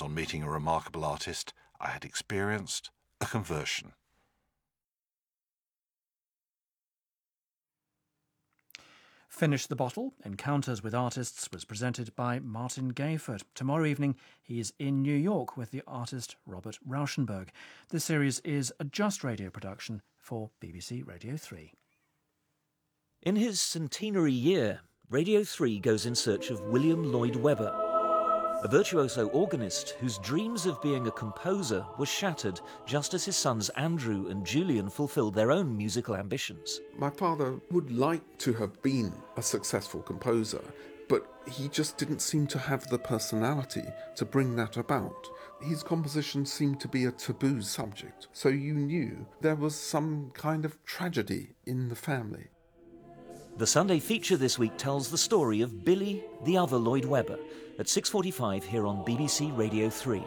on meeting a remarkable artist, I had experienced a conversion. Finish the Bottle, Encounters with Artists, was presented by Martin Gayford. Tomorrow evening, he is in New York with the artist Robert Rauschenberg. This series is a Just Radio production for BBC Radio 3. In his centenary year, Radio 3 goes in search of William Lloyd Webber, a virtuoso organist whose dreams of being a composer were shattered just as his sons Andrew and Julian fulfilled their own musical ambitions. My father would like to have been a successful composer, but he just didn't seem to have the personality to bring that about. His composition seemed to be a taboo subject, so you knew there was some kind of tragedy in the family. The Sunday feature this week tells the story of Billy, the other Lloyd Webber, at 6:45 here on BBC Radio 3.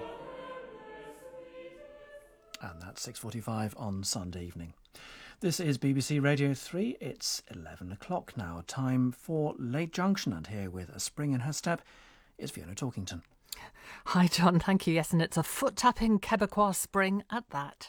And that's 6:45 on Sunday evening. This is BBC Radio 3. It's 11 o'clock now. Time for Late Junction. And here with a spring in her step is Fiona Talkington. Hi, John. Thank you. Yes, and it's a foot-tapping Quebecois spring at that.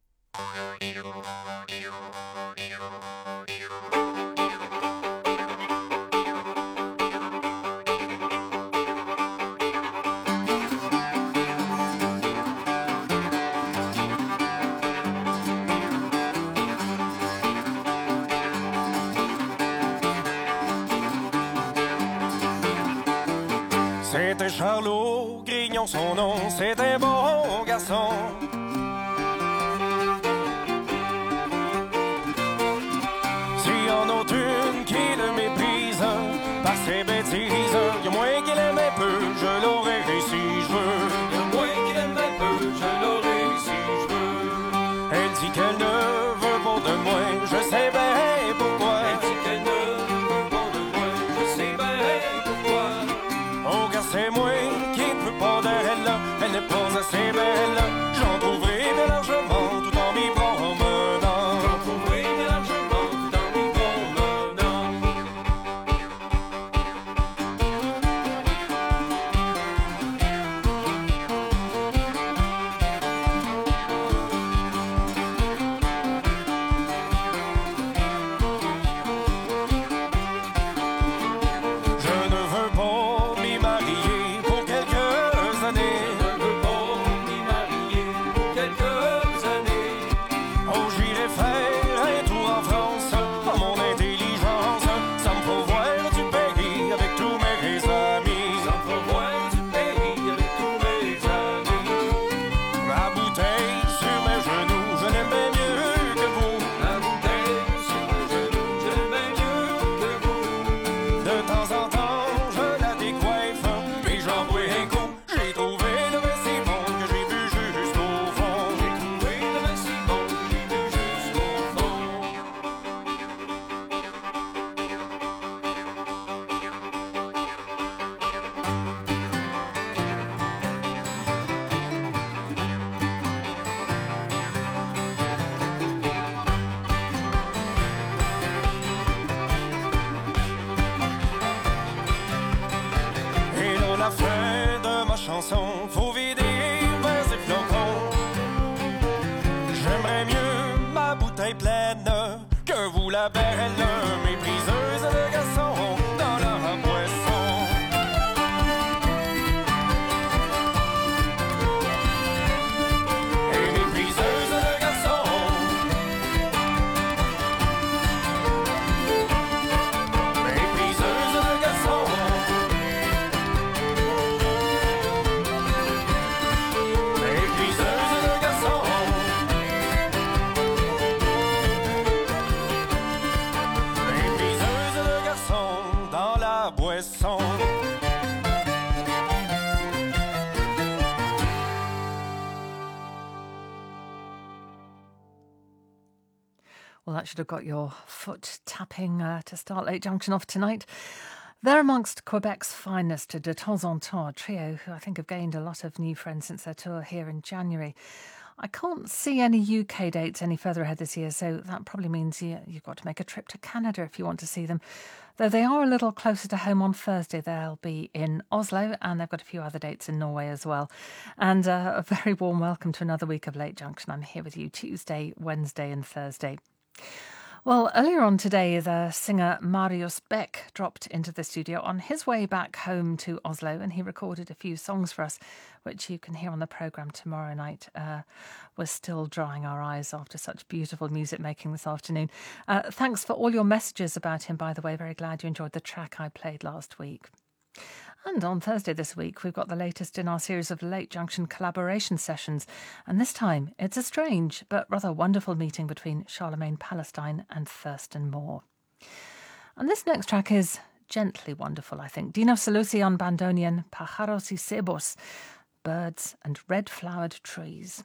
C'était Charlot, Grignon son nom, c'était un bon garçon. S'il y en a une qui le méprise par ses bêtises, y'a moins qu'il aimait peu, je l'aurais si je veux. Y'a moins qu'il aimait peu, je l'aurais si je veux. Elle dit qu'elle ne veut pas de moi, je sais bien pourquoi. Elle dit qu'elle ne veut pas de moi, je sais bien pourquoi. Oh, car c'est moi qui ne veux pas d'elle, elle n'est pas assez belle. J'en trouverai bien largement tout en m'y promenant. J'en trouverai bien largement tout en m'y promenant. Je ne veux pas m'y marier pour quelques années. Je ne veux pas m'y marier pour quelques années. Oh, j'irai faire un tour en France, en mon intelligence. Ça me faut voir du pays avec tous mes amis. Ça me faut voir du pays avec tous mes amis. Ma bouteille sur mes genoux, je l'aime bien mieux que vous. Ma bouteille sur mes genoux, je l'aime bien mieux que vous. De temps en temps, je la décoiffe, puis j'en bois un coup. J'ai trouvé le vin si bon que j'ai bu jusqu'au fond. J'ai trouvé le vin si bon que j'ai bu jusqu'au fond. Et là, la fin de ma chanson, faut vider vers et flocons. J'aimerais mieux ma bouteille pleine que vous la belle, mépriseuse de garçon dans la boisson. Et mépriseuse de garçon. Mépriseuse de garçon. Mépriseuse de garçon. Mépriseuse de garçon dans la boisson. Well, that should have got your foot tapping to start Late Junction off tonight. They're amongst Quebec's finest, De Temps en Temps, a trio who I think have gained a lot of new friends since their tour here in January. I can't see any UK dates any further ahead this year, so that probably means you've got to make a trip to Canada if you want to see them. Though they are a little closer to home on Thursday. They'll be in Oslo, and they've got a few other dates in Norway as well. And a very warm welcome to another week of Late Junction. I'm here with you Tuesday, Wednesday and Thursday. Well, earlier on today, the singer Marius Beck dropped into the studio on his way back home to Oslo, and he recorded a few songs for us, which you can hear on the programme tomorrow night. We're still drying our eyes after such beautiful music making this afternoon. Thanks for all your messages about him, by the way. Very glad you enjoyed the track I played last week. And on Thursday this week, we've got the latest in our series of Late Junction collaboration sessions. And this time, it's a strange but rather wonderful meeting between Charlemagne Palestine and Thurston Moore. And this next track is gently wonderful, I think. Dino Saluzzi on bandonion, Pájaros y Cebos, Birds and Red-Flowered Trees.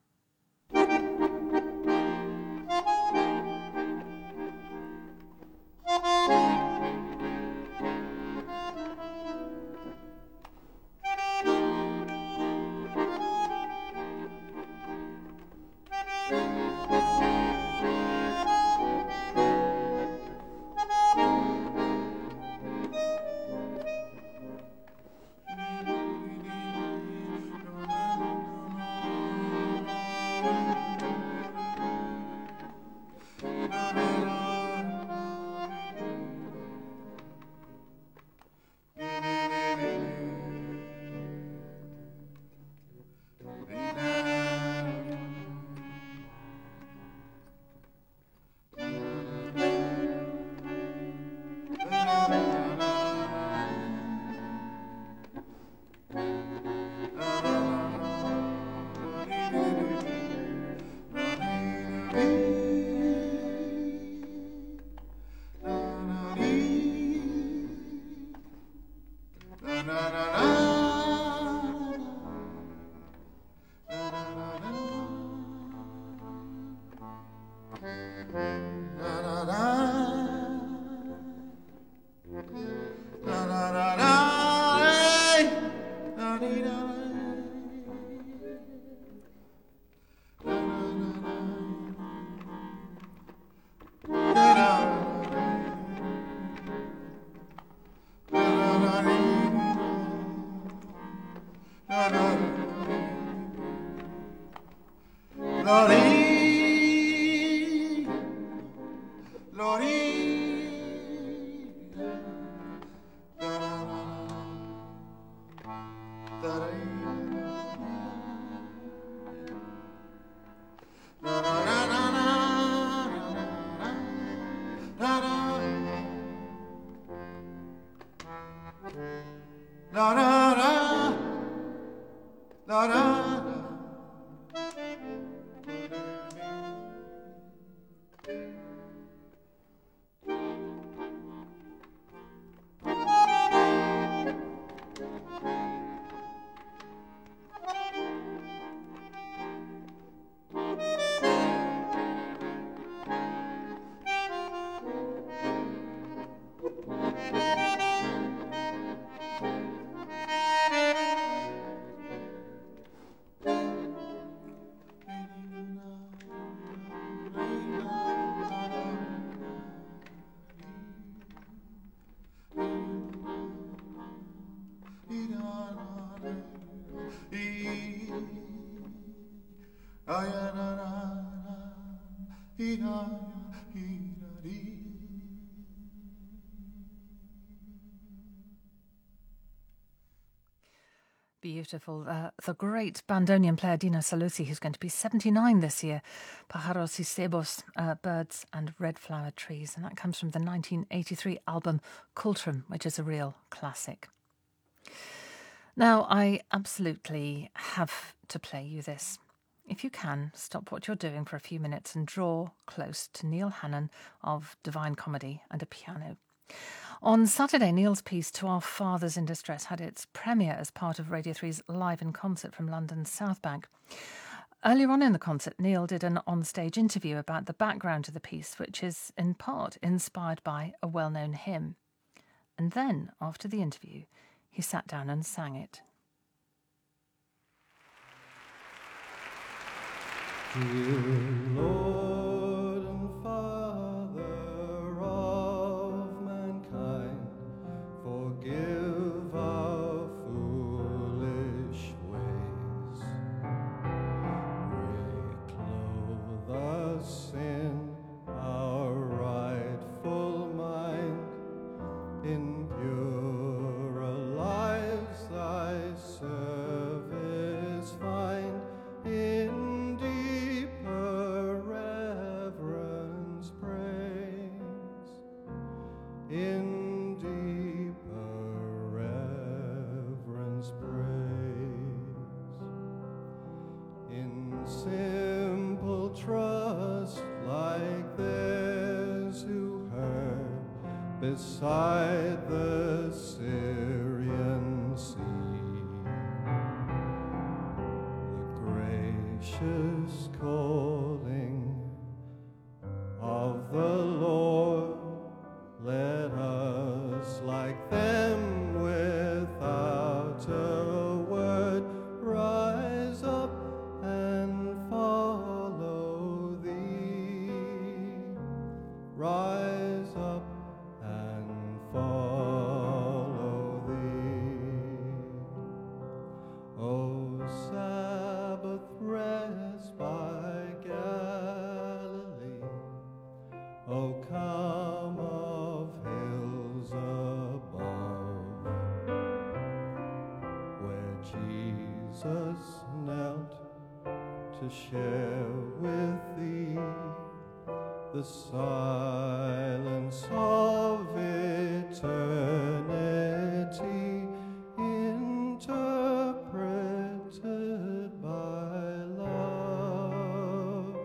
Beautiful. The great bandonion player Dino Saluzzi, who's going to be 79 this year. Pájaros y Cebos, Birds and Red-Flowered Trees. And that comes from the 1983 album Cultrum, which is a real classic. Now, I absolutely have to play you this. If you can, stop what you're doing for a few minutes and draw close to Neil Hannon of Divine Comedy and a Piano. On Saturday, Neil's piece To Our Fathers in Distress had its premiere as part of Radio 3's Live in Concert from London's South Bank. Earlier on in the concert, Neil did an on-stage interview about the background to the piece, which is in part inspired by a well-known hymn. And then, after the interview, he sat down and sang it. Dear Lord and Father of mankind, forgive our foolish ways. Reclothe us in our rightful mind. In purer lives thy service find. In deeper reverence praise. In deeper reverence praise. In simple trust like theirs who heard beside the Syrian sea. Gracious calling of the Lord, let us like them without a word rise up and follow thee. Rise up and follow thee. O Sabbath rest by Galilee, O come of hills above, where Jesus knelt to share with thee the silence of eternity, interpreted by love,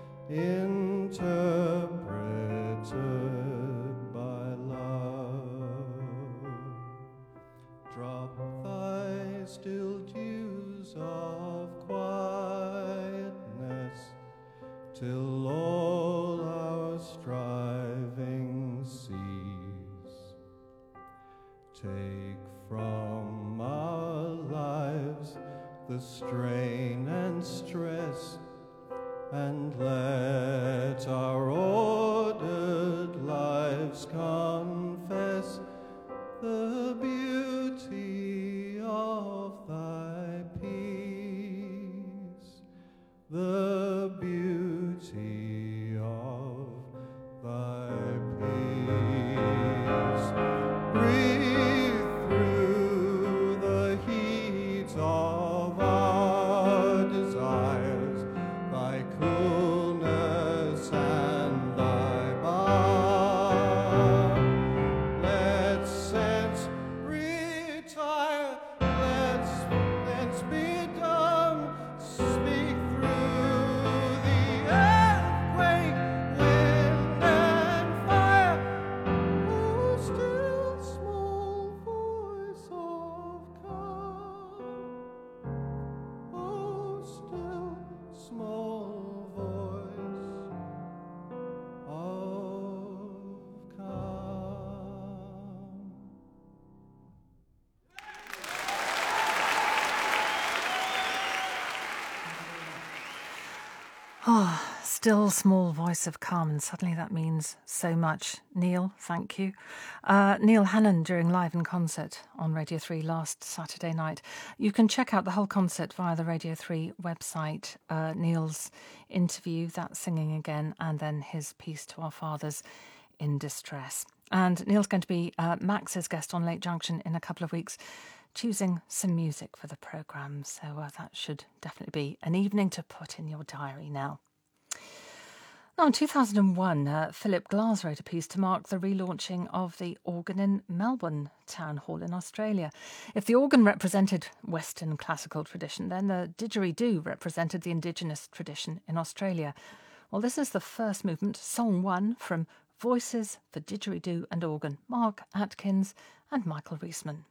interpreted by love. Drop thy still dews of quietness, till all our striving cease. Take from our lives the strain and stress, and let our ordered lives confess the beauty of thy peace, the beauty of thy peace. Breathe through the heat of our desires, thy coolness and thy balm. Let sense retire, let sense be dumb. Speak through the earthquake, wind and fire. O still small voice of calm. O still small voice of calm. Ah, still small voice of calm, and suddenly that means so much. Neil, thank you. Neil Hannon during Live in Concert on Radio 3 last Saturday night. You can check out the whole concert via the Radio 3 website. Neil's interview, that singing again, and then his Peace to Our Fathers in Distress. And Neil's going to be Max's guest on Late Junction in a couple of weeks, choosing some music for the programme. So that should definitely be an evening to put in your diary now. Now, in 2001, Philip Glass wrote a piece to mark the relaunching of the organ in Melbourne Town Hall in Australia. If the organ represented Western classical tradition, then the didgeridoo represented the Indigenous tradition in Australia. Well, this is the first movement, Song 1, from Voices for Didgeridoo and Organ, Mark Atkins and Michael Reisman.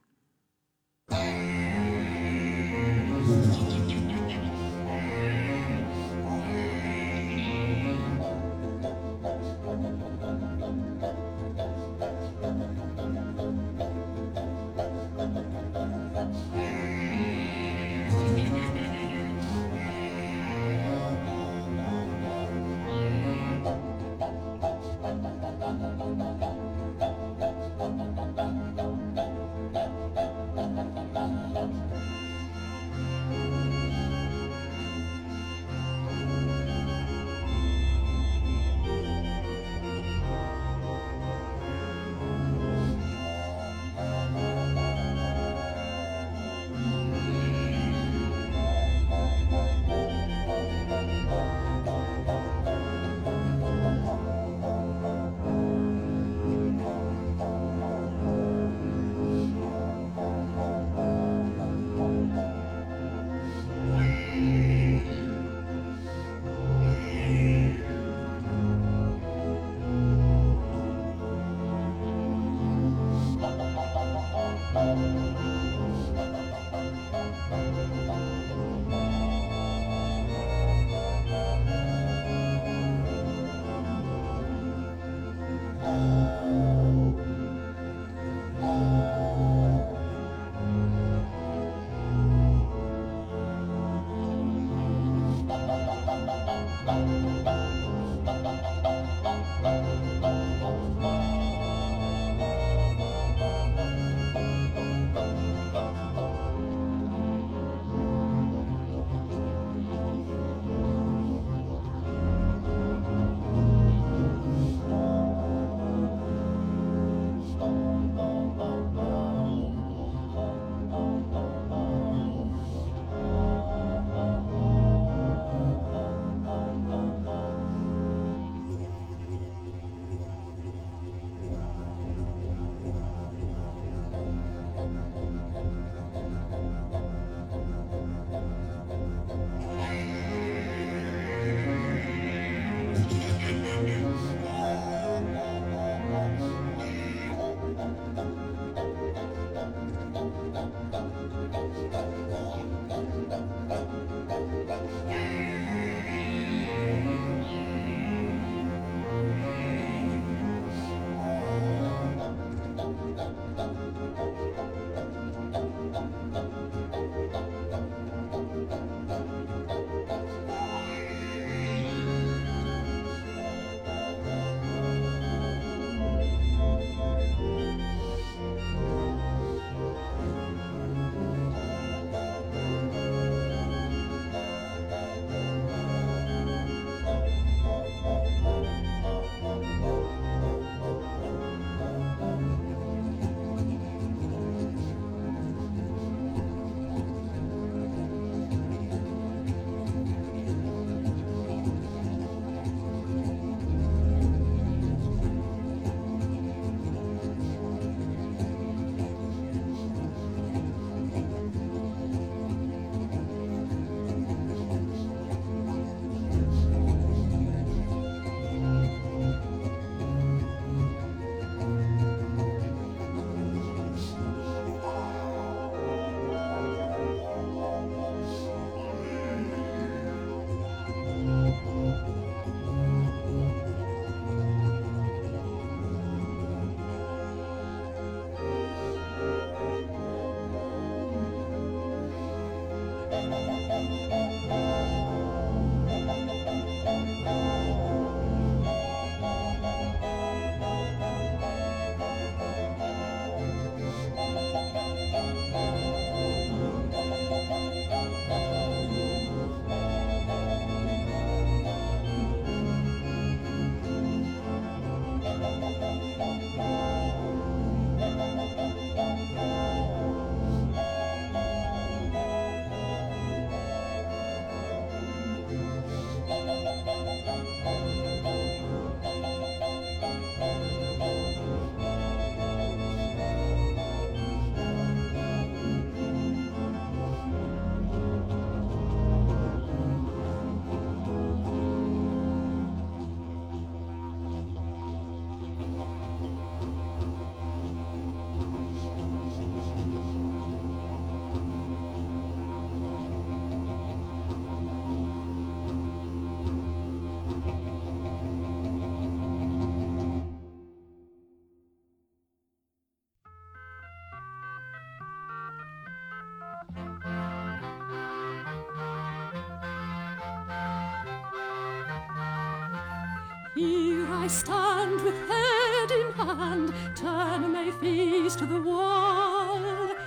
Here I stand with head in hand, turn my face to the wall.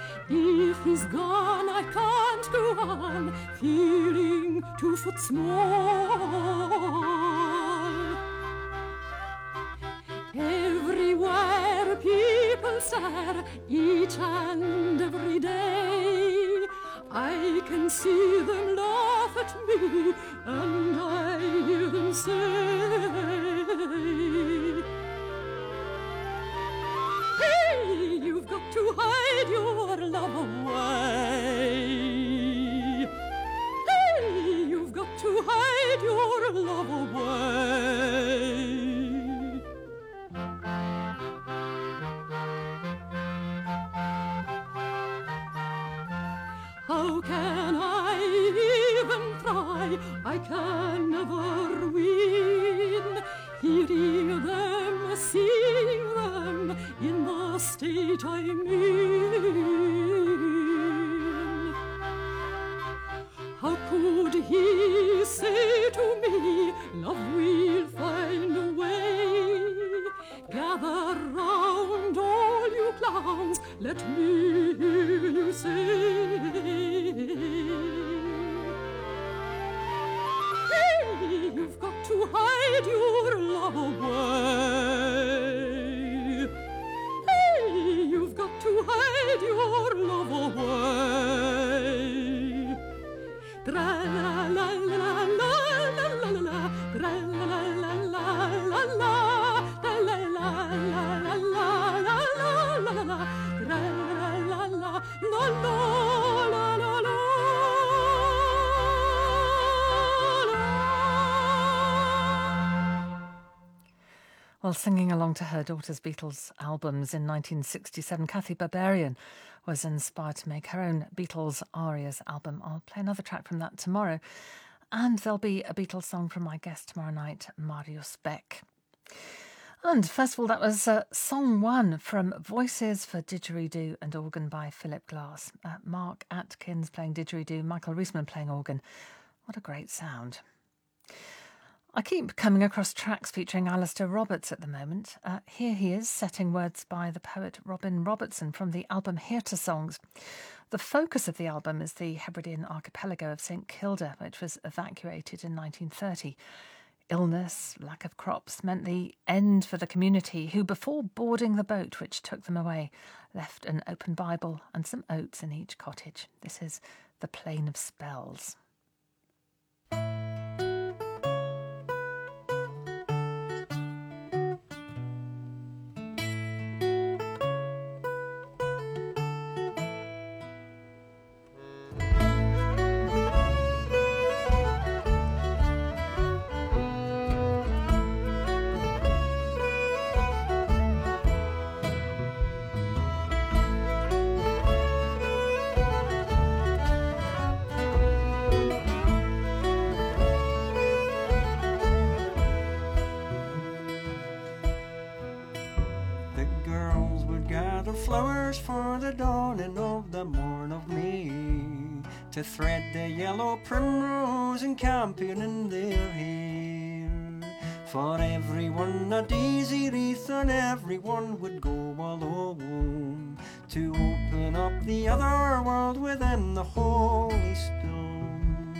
If he's gone, I can't go on, feeling 2 foot small. Everywhere people stare, each and every day. I can see them laugh at me, and I hear them say, hey, you've got to hide your love away. Hey, you've got to hide your love away. How can I even try? I can never win. Hearing them, seeing them in the state I'm in. How could he say to me, love will find a way. Gather round all you clowns, let me hear you say, hey, you've got to hide your love away. Hey, you've got to hide your love away. Tra-la-la-la-la-la-la-la-la, tra-la-la-la-la-la-la, tra-la-la-la-la-la-la-la, tra-la-la-la-la-la-la-la-la. While singing along to her daughter's Beatles albums in 1967, Kathy Barbarian was inspired to make her own Beatles Arias album. I'll play another track from that tomorrow. And there'll be a Beatles song from my guest tomorrow night, Marius Beck. And first of all, that was Song 1 from Voices for Didgeridoo and Organ by Philip Glass. Mark Atkins playing didgeridoo, Michael Reisman playing organ. What a great sound. I keep coming across tracks featuring Alistair Roberts at the moment. Here he is, setting words by the poet Robin Robertson from the album Hearta Songs. The focus of the album is the Hebridean archipelago of St Kilda, which was evacuated in 1930. Illness, lack of crops meant the end for the community, who before boarding the boat which took them away, left an open Bible and some oats in each cottage. This is The Plain of Spells. Flowers for the dawning of the morn of May, to thread the yellow primrose and campion in their hair. For everyone a daisy wreath, and everyone would go alone to open up the other world within the holy stone.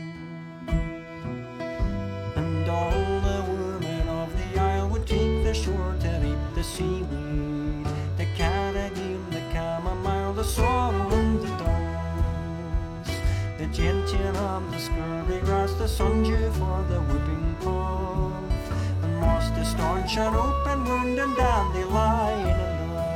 And all the women of the isle would take the shore to reap the seaweed, the carrageen, the chamomile, the sorrel and the dawns, the gentian and the scurvy grass, the sundew for the whooping cough, and moss to staunch an open wound, and dandelion and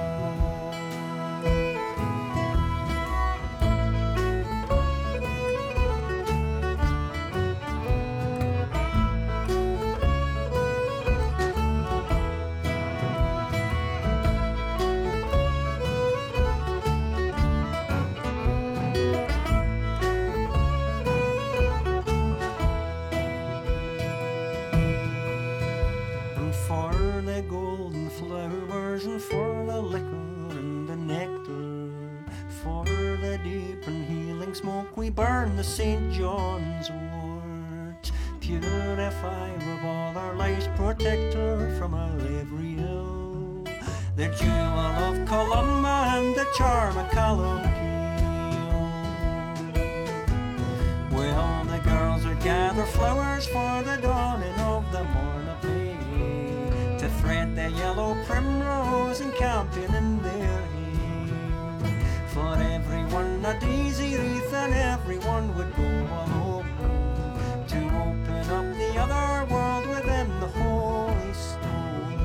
the St. John's wort, purifier of all our lives, protector from our every ill, the jewel of Columba and the charm of Callumkeel. Well, the girls would gather flowers for the dawning of the morn of May, to thread the yellow primrose and campion in their hay. For everyone a daisy wreath, and everyone would go alone to open up the other world within the holy stones.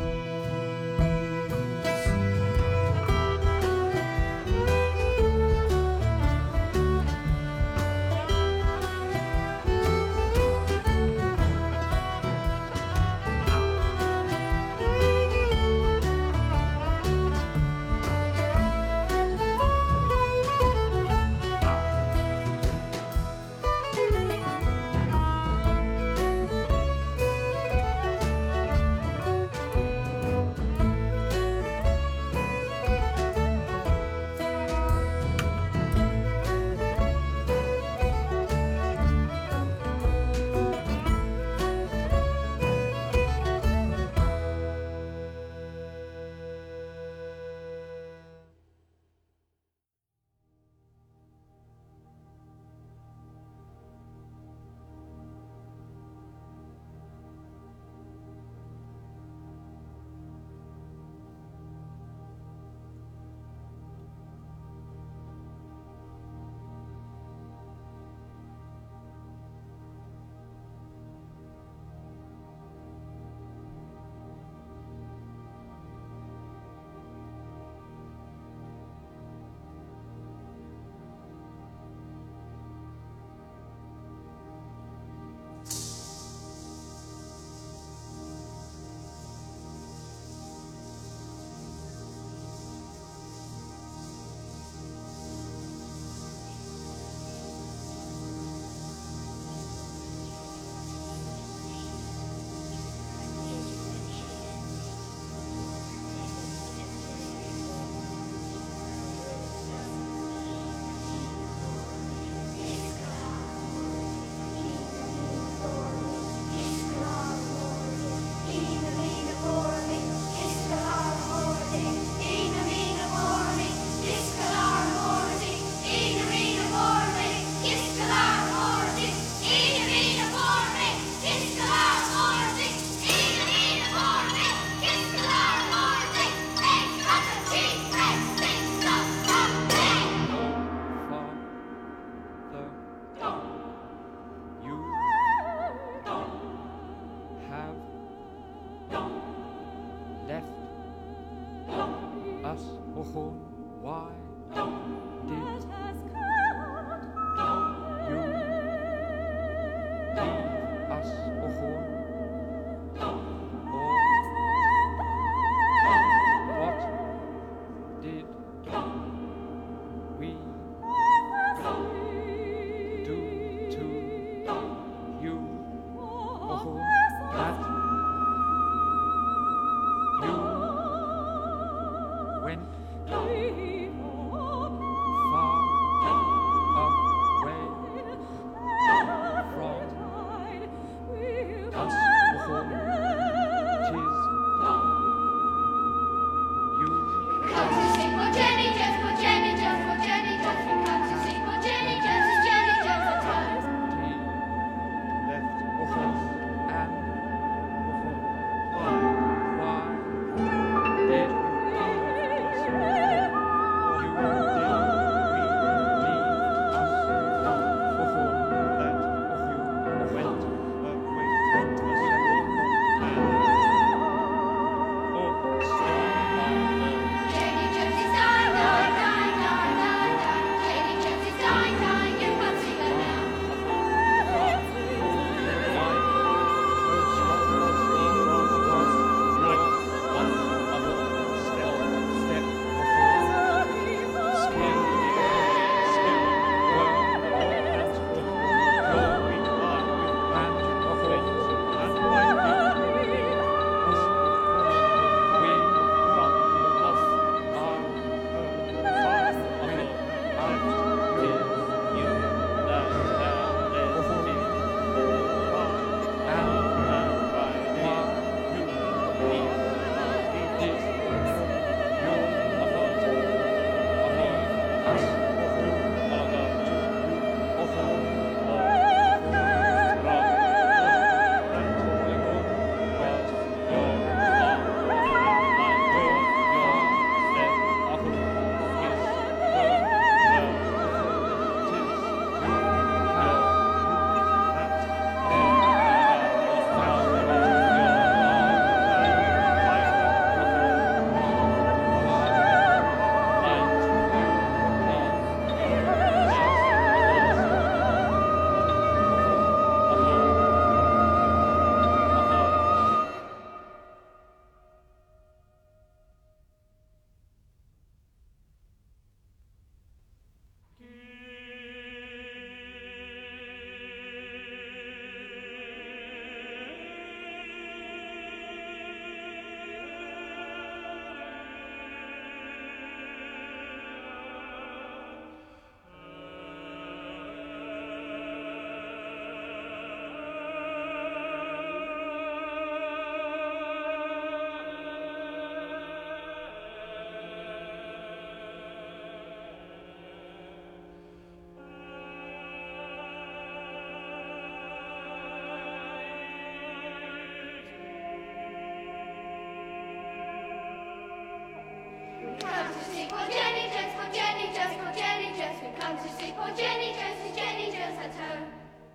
for Jenny Jones at home.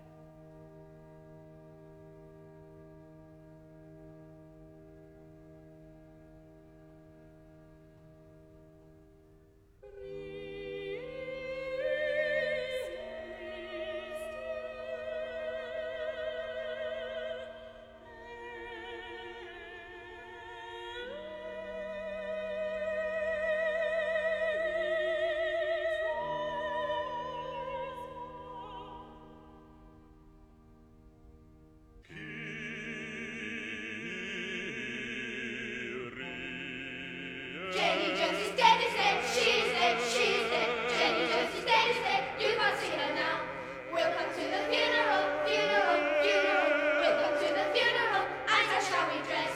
Jenny Jones is dead, is dead, she's dead, she's dead. Jenny Jones is dead, you can't see her now. We'll come to the funeral, funeral, funeral. We'll come to the funeral, and how shall we dress?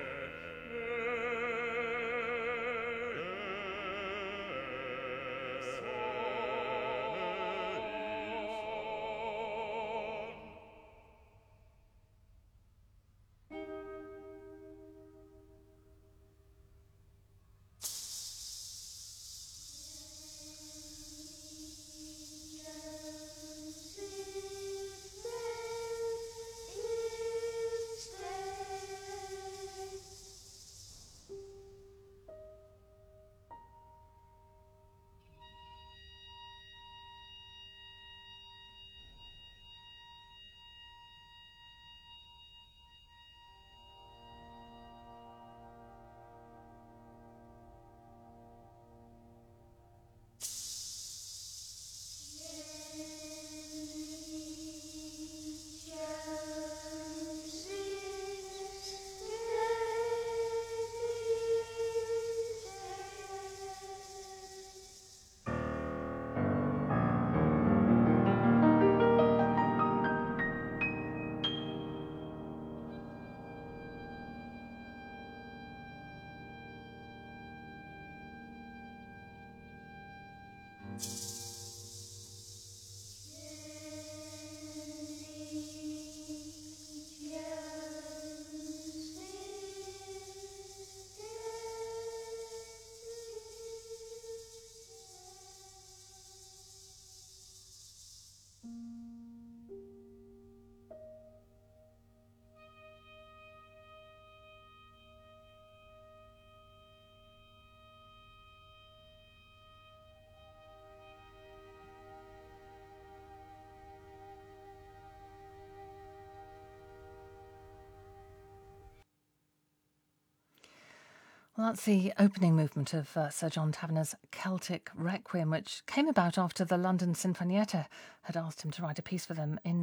Well, that's the opening movement of Sir John Taverner's Celtic Requiem, which came about after the London Sinfonietta had asked him to write a piece for them in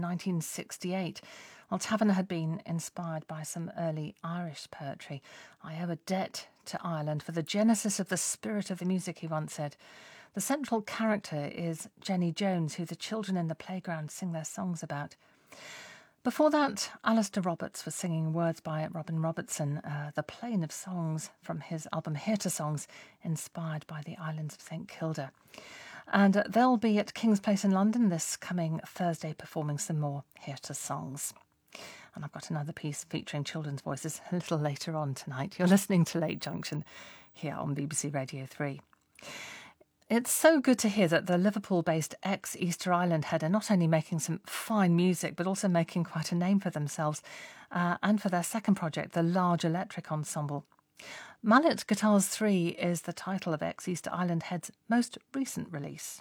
1968. Well, Taverner had been inspired by some early Irish poetry. "I owe a debt to Ireland for the genesis of the spirit of the music," he once said. The central character is Jenny Jones, who the children in the playground sing their songs about. Before that, Alistair Roberts was singing words by Robin Robertson, The Plain of Songs, from his album Hearta Songs, inspired by the islands of St Kilda. And they'll be at King's Place in London this coming Thursday performing some more Hearta Songs. And I've got another piece featuring children's voices a little later on tonight. You're listening to Late Junction here on BBC Radio 3. It's so good to hear that the Liverpool-based ex-Easter Island Head are not only making some fine music, but also making quite a name for themselves and for their second project, the Large Electric Ensemble. Mallet Guitars 3 is the title of ex-Easter Island Head's most recent release.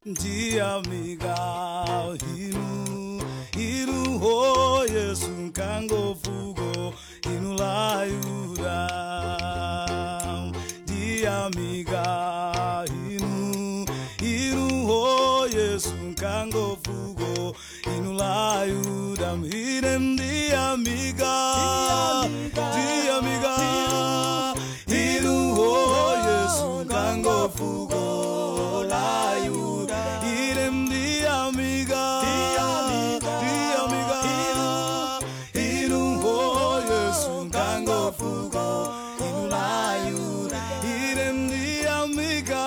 di amiga inu ho Yesu kango fugo inu la yuda di amiga inu ho Yesu kango fugo inu la yuda hidem di amiga inu ho Yesu kango fugo la yuda hidem di amiga inu ho Yesu kango fugo inu la yuda hidem di amiga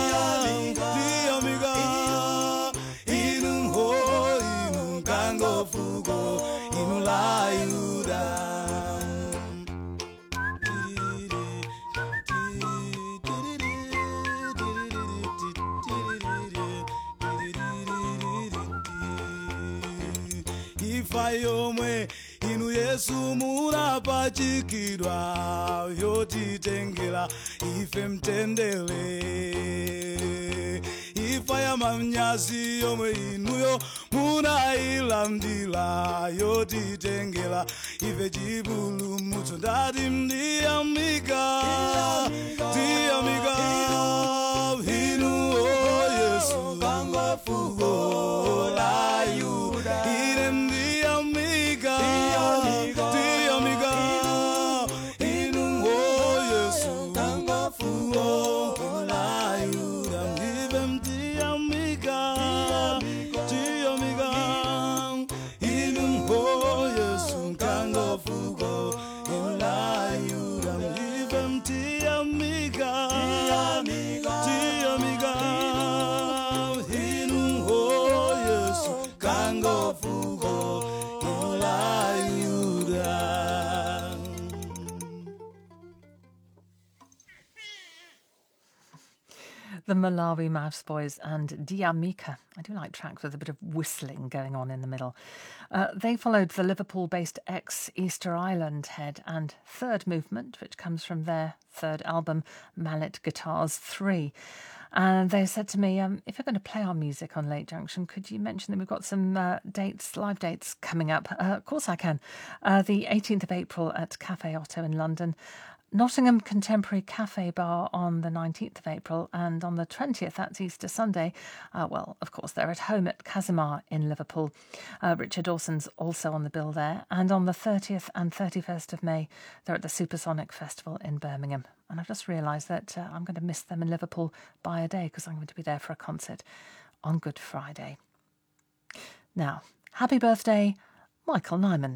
inu ho kango fugo inu la yuda. Ifayomwe inu Yesu munapachikidwa yotitengera ife mtendere ifa ya manyazi yomwe inuyo munailandira yotitengera ife chipulumutso ndati ndiyamika inu o Yesu kango fugo la yuda ndiyamika inu o Yesu kango fugo la yuda ndiyamika inu o Yesu kango fugo la yuda ndiyamika inu o Yesu kango fugo la yuda. The Malawi Mouse Boys and Diamika. I do like tracks with a bit of whistling going on in the middle. They followed the Liverpool-based ex-Easter Island Head and third movement, which comes from their third album, Mallet Guitars 3. And they said to me, if you're going to play our music on Late Junction, could you mention that we've got some live dates coming up? Of course I can. The 18th of April at Café Otto in London, Nottingham Contemporary Cafe Bar on the 19th of April, and on the 20th, that's Easter Sunday, of course, they're at home at Casimar in Liverpool. Richard Dawson's also on the bill there. And on the 30th and 31st of May, they're at the Supersonic Festival in Birmingham. And I've just realised that I'm going to miss them in Liverpool by a day because I'm going to be there for a concert on Good Friday. Now, happy birthday, Michael Nyman.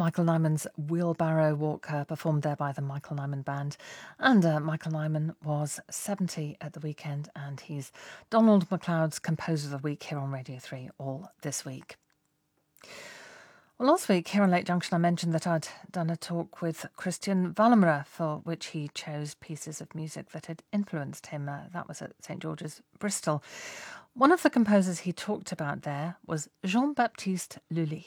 Michael Nyman's Wheelbarrow Walk, performed there by the Michael Nyman Band. And Michael Nyman was 70 at the weekend, and he's Donald MacLeod's Composer of the Week here on Radio 3 all this week. Well, last week here on Late Junction I mentioned that I'd done a talk with Christian Wallenra, for which he chose pieces of music that had influenced him. That was at St George's, Bristol. One of the composers he talked about there was Jean-Baptiste Lully.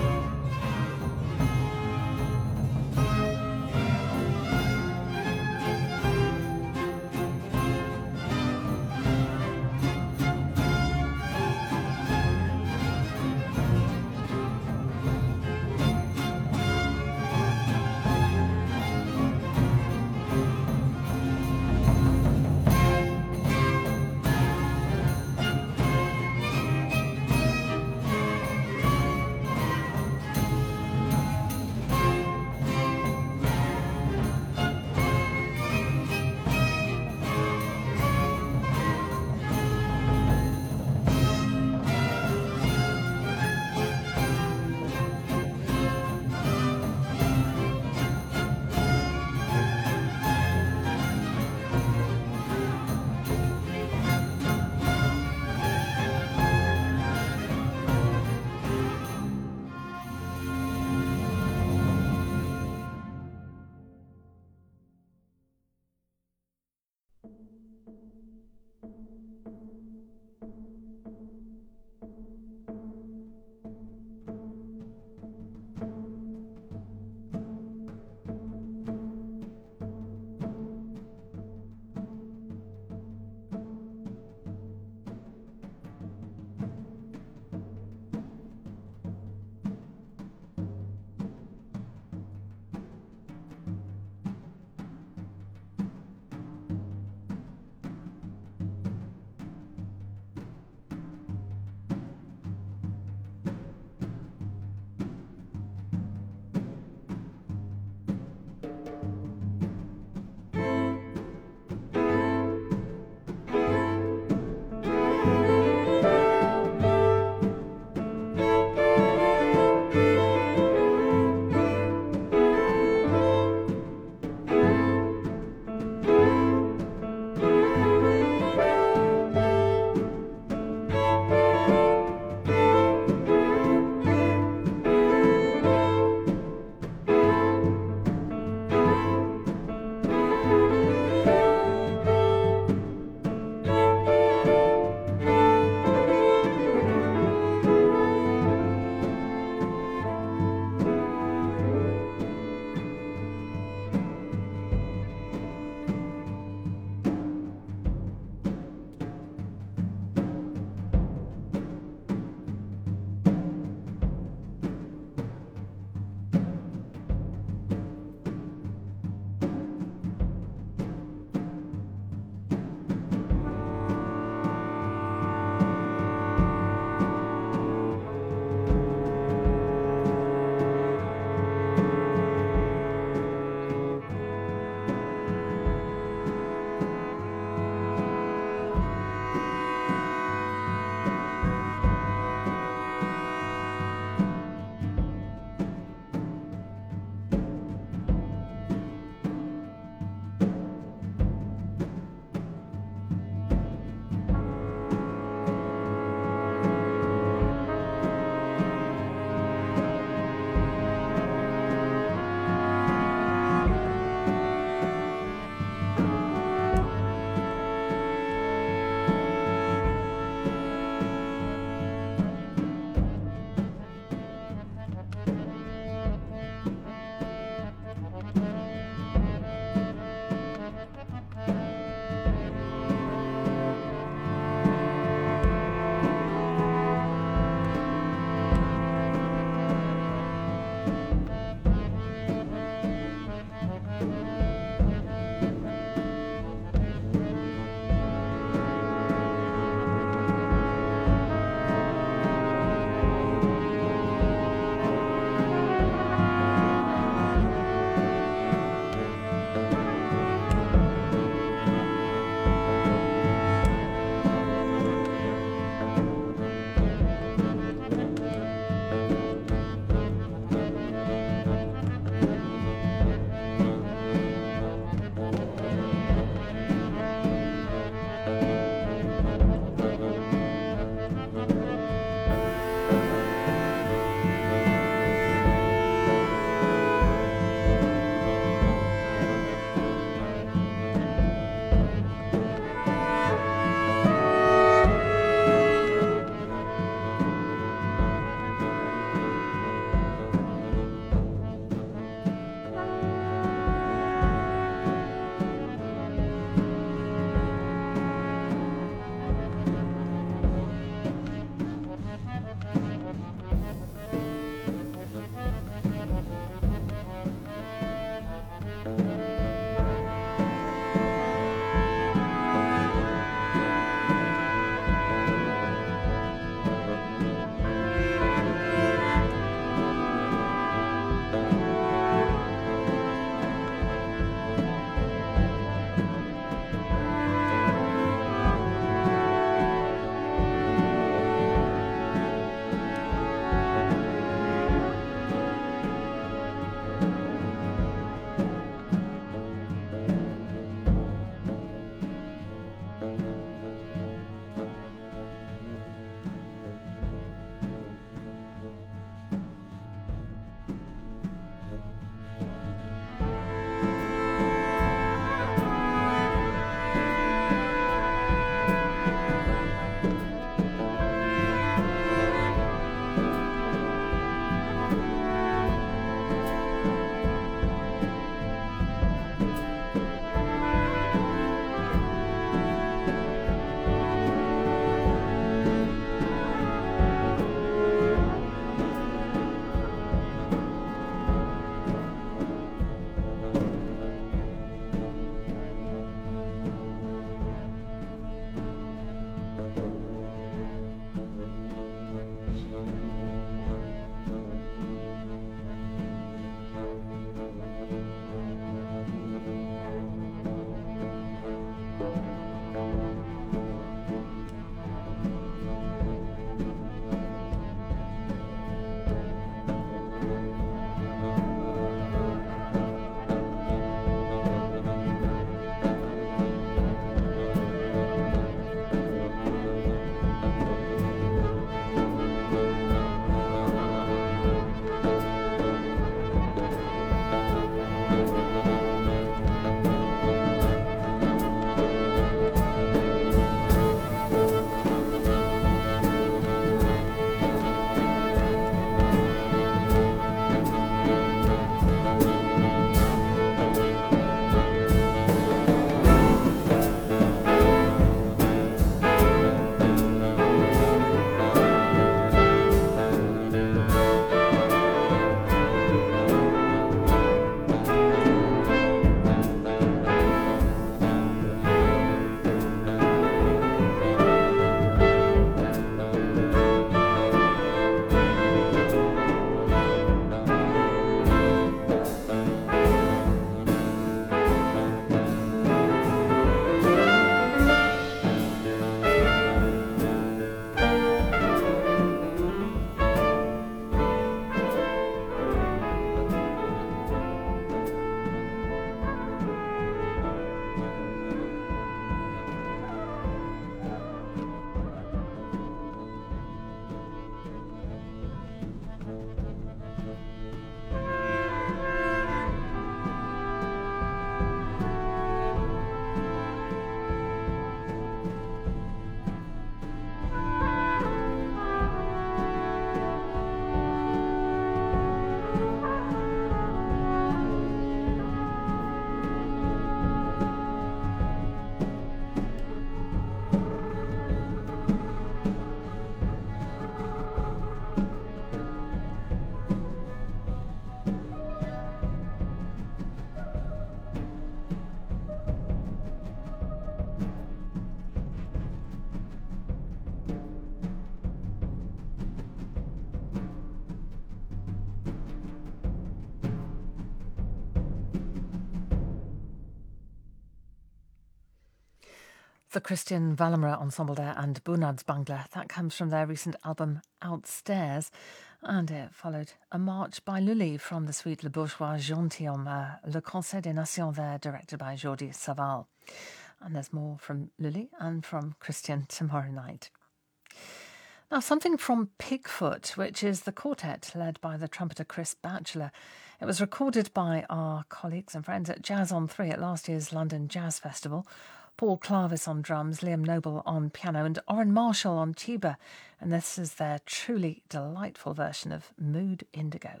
The Christian Valamra Ensemble there and Bunads Bangla. That comes from their recent album Outstairs. And it followed a march by Lully from the suite Le Bourgeois Gentilhomme, Le Concert des Nations there, directed by Jordi Savall. And there's more from Lully and from Christian tomorrow night. Now, something from Pigfoot, which is the quartet led by the trumpeter Chris Batchelor. It was recorded by our colleagues and friends at Jazz on 3 at last year's London Jazz Festival. Paul Clarvis on drums, Liam Noble on piano and Orrin Marshall on tuba. And this is their truly delightful version of Mood Indigo.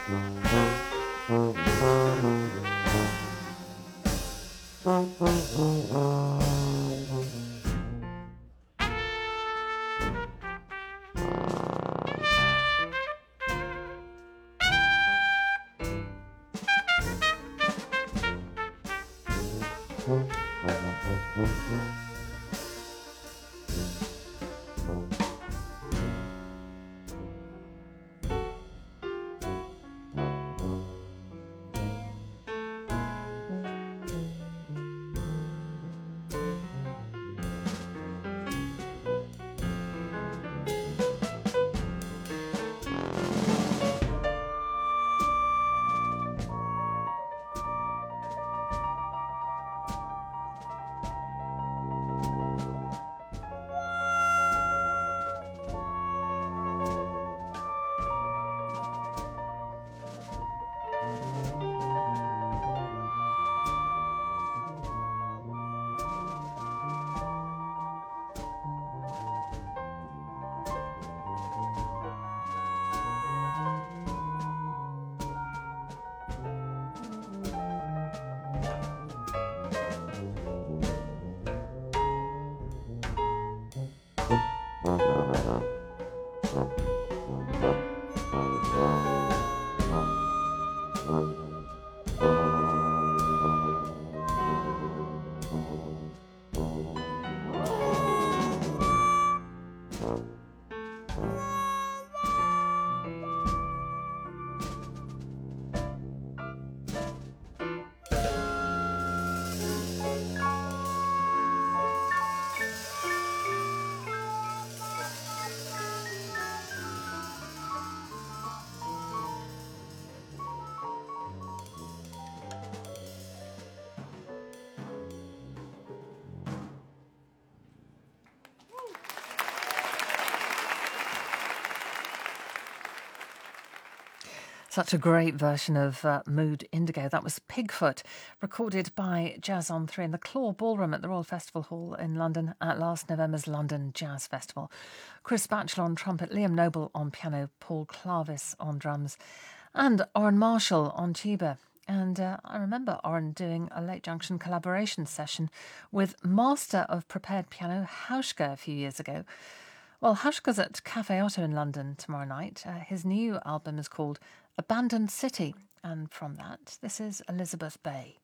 Such a great version of Mood Indigo. That was Pigfoot, recorded by Jazz on 3 in the Claw Ballroom at the Royal Festival Hall in London at last November's London Jazz Festival. Chris Batchelor on trumpet, Liam Noble on piano, Paul Clarvis on drums, and Orrin Marshall on tuba. And I remember Orrin doing a Late Junction collaboration session with master of prepared piano, Hauschka, a few years ago. Well, Hauschka's at Cafe Otto in London tomorrow night. His new album is called Abandoned City, and from that, this is Elizabeth Bay.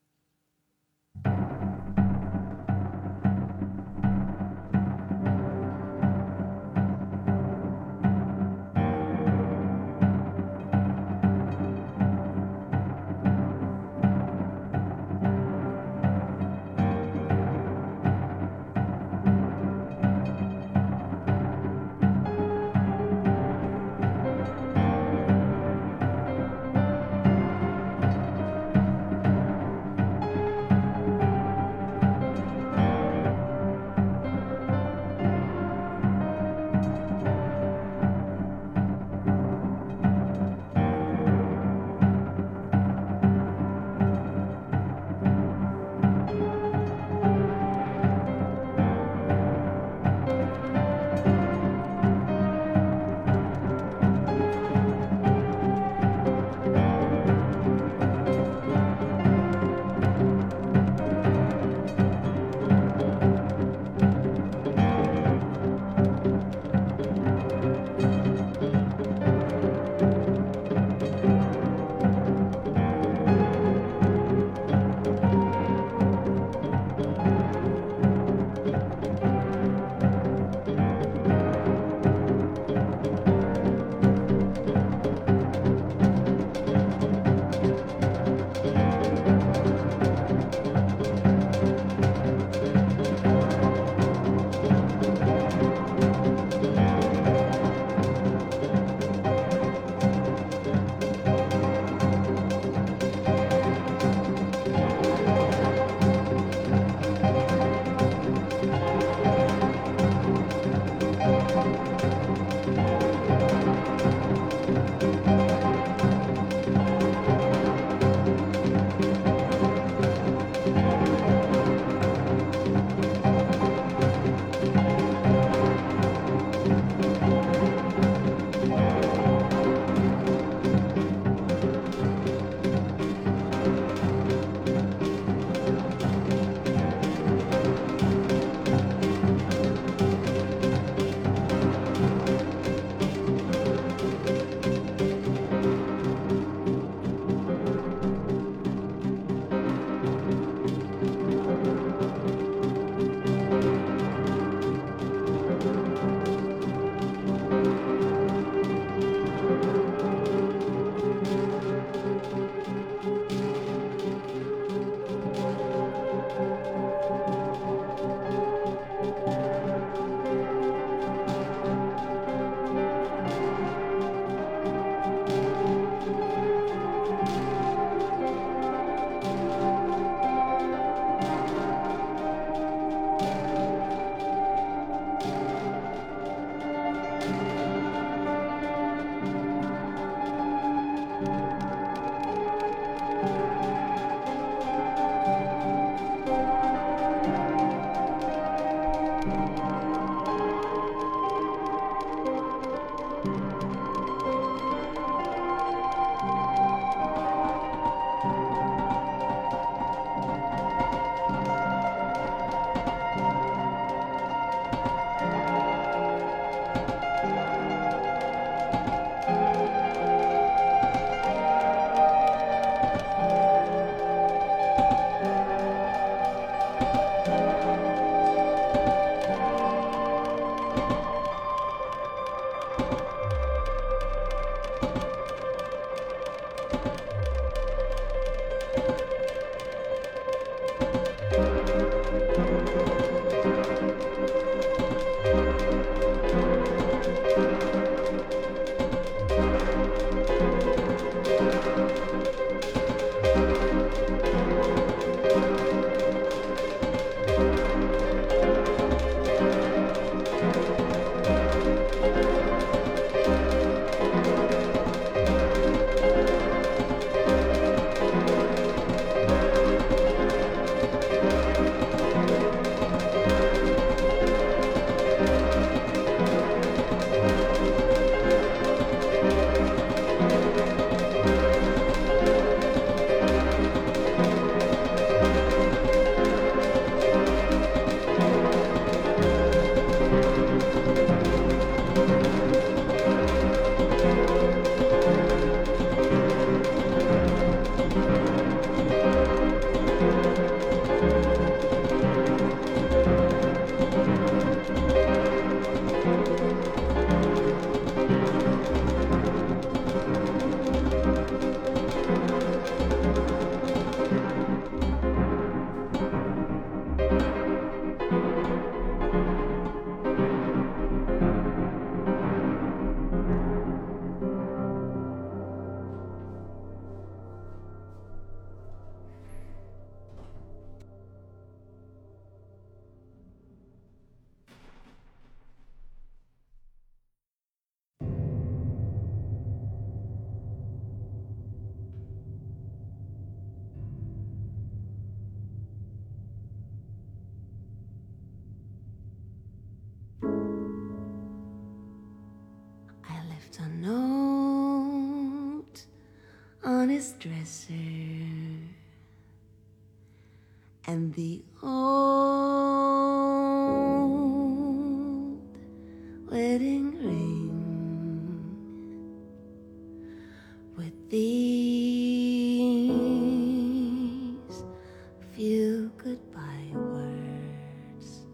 on his dresser, and the old wedding ring with these few goodbye words.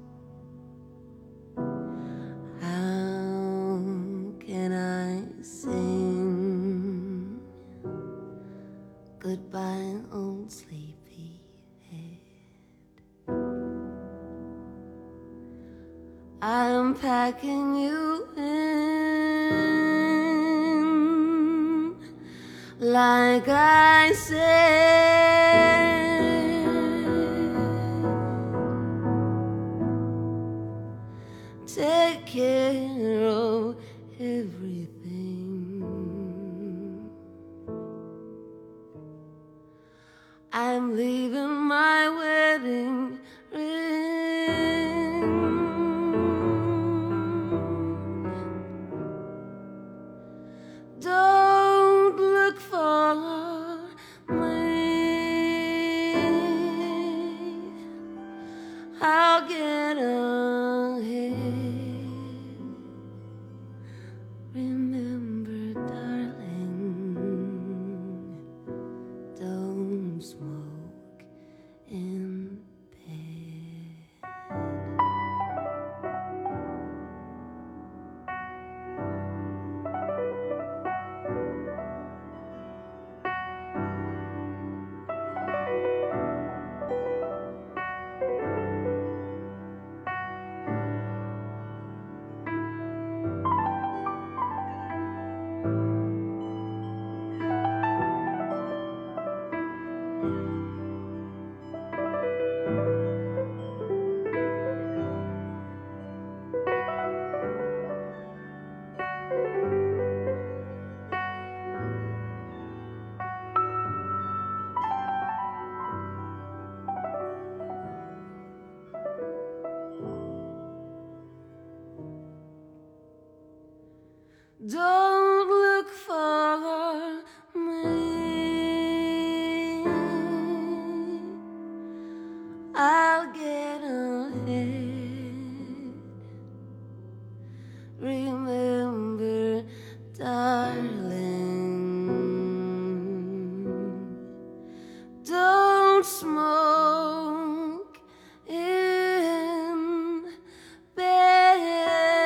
How can I sing goodbye, old sleepy head? I'm packing you in, like I said. Take care of everything. I'm leaving my wedding ring. Don't look for me. I'll get ahead. Remember, darling, don't smoke in bed. Don't look for me. I'll get ahead. Remember, darling, don't smoke in bed.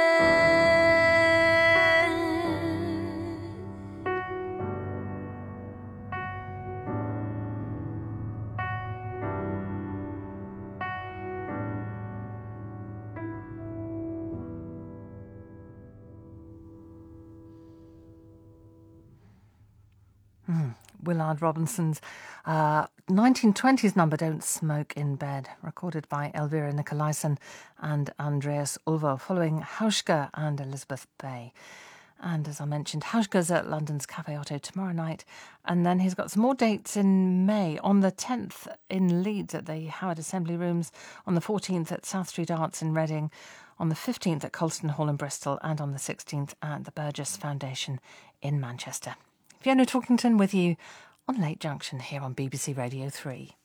Willard Robinson's 1920s number, Don't Smoke in Bed, recorded by Elvira Nicolaisen and Andreas Ulver, following Hauschka and Elizabeth Bay. And as I mentioned, Hauschka's at London's Café Otto tomorrow night. And then he's got some more dates in May. On the 10th in Leeds at the Howard Assembly Rooms, on the 14th at South Street Arts in Reading, on the 15th at Colston Hall in Bristol, and on the 16th at the Burgess Foundation in Manchester. Fiona Talkington with you on Late Junction here on BBC Radio 3.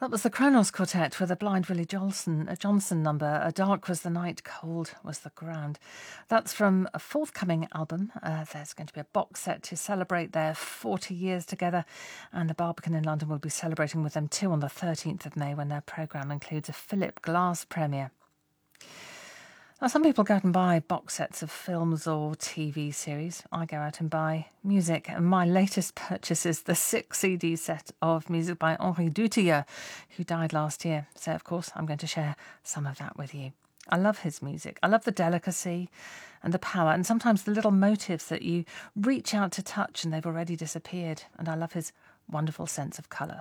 That was the Kronos Quartet with a Blind Willie Johnson number, A Dark Was the Night, Cold Was the Ground. That's from a forthcoming album. There's going to be a box set to celebrate their 40 years together, and the Barbican in London will be celebrating with them too on the 13th of May when their programme includes a Philip Glass premiere. Now, some people go out and buy box sets of films or TV series. I go out and buy music, and my latest purchase is the 6 CD set of music by Henri Dutilleux, who died last year. So, of course, I'm going to share some of that with you. I love his music. I love the delicacy and the power, and sometimes the little motives that you reach out to touch and they've already disappeared. And I love his wonderful sense of colour.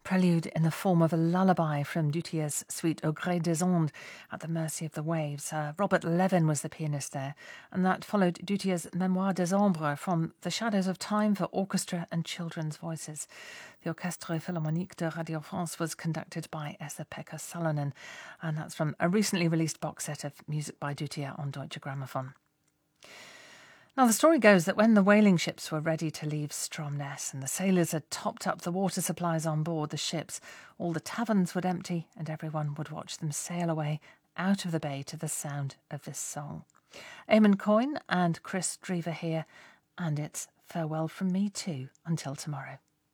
prelude in the form of a lullaby from Dutilleux's suite Au gré des ondes, At the Mercy of the Waves. Robert Levin was the pianist there, and that followed Dutilleux's Mémoire des Ombres from The Shadows of Time for orchestra and children's voices. The Orchestre Philharmonique de Radio France was conducted by Esa-Pekka Salonen, and that's from a recently released box set of music by Dutilleux on Deutsche Grammophon. Now, the story goes that when the whaling ships were ready to leave Stromness and the sailors had topped up the water supplies on board the ships, all the taverns would empty and everyone would watch them sail away out of the bay to the sound of this song. Eamon Coyne and Chris Drever here, and it's farewell from me too until tomorrow.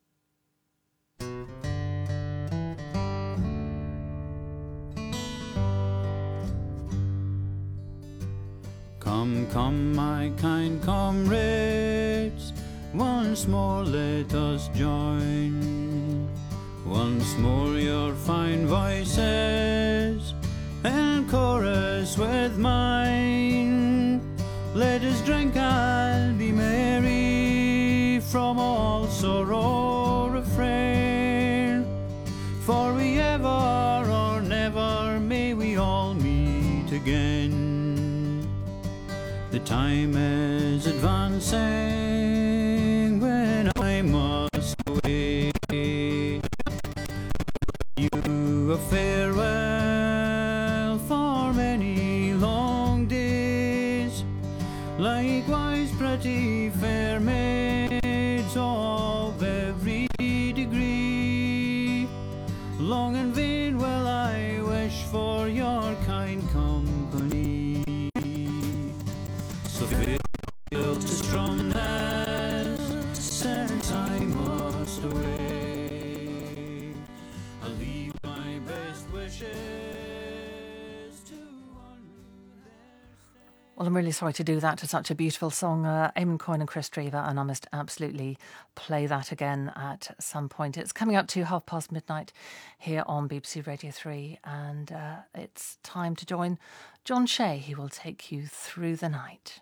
Come, come, my kind comrades, once more let us join. Once more your fine voices and chorus with mine. Let us drink and be merry, from all sorrow refrain. For we ever or never may we all meet again. The time is advancing when I must away. You a farewell for many long days. Likewise pretty fair maids of every degree. Long and vain will I wish for your kind company. So farewell to Stromness, since I must away. I'll leave my best wishes to one who there. Well, I'm really sorry to do that to such a beautiful song. Eamon Coyne and Chris Drever, and I must absolutely play that again at some point. It's coming up to midnight here on BBC Radio 3, and it's time to join John Shea. He will take you through the night.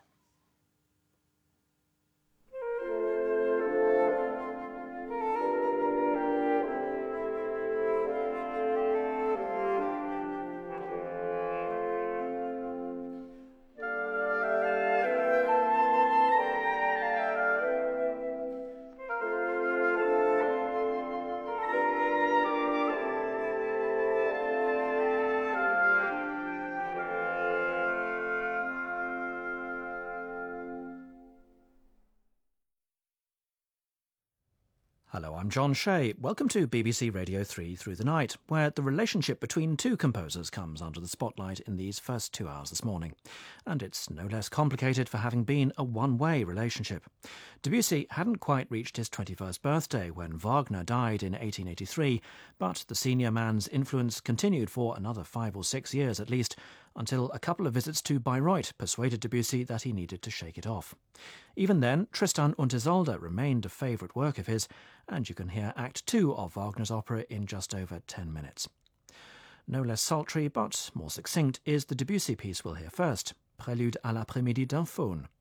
Hello, I'm John Shea. Welcome to BBC Radio 3 Through the Night, where the relationship between two composers comes under the spotlight in these first 2 hours this morning. And it's no less complicated for having been a one-way relationship. Debussy hadn't quite reached his 21st birthday when Wagner died in 1883, but the senior man's influence continued for another 5 or 6 years at least, until a couple of visits to Bayreuth persuaded Debussy that he needed to shake it off. Even then, Tristan und Isolde remained a favourite work of his, and you can hear Act 2 of Wagner's opera in just over 10 minutes. No less sultry, but more succinct, is the Debussy piece we'll hear first, Prélude à l'après-midi d'un faune.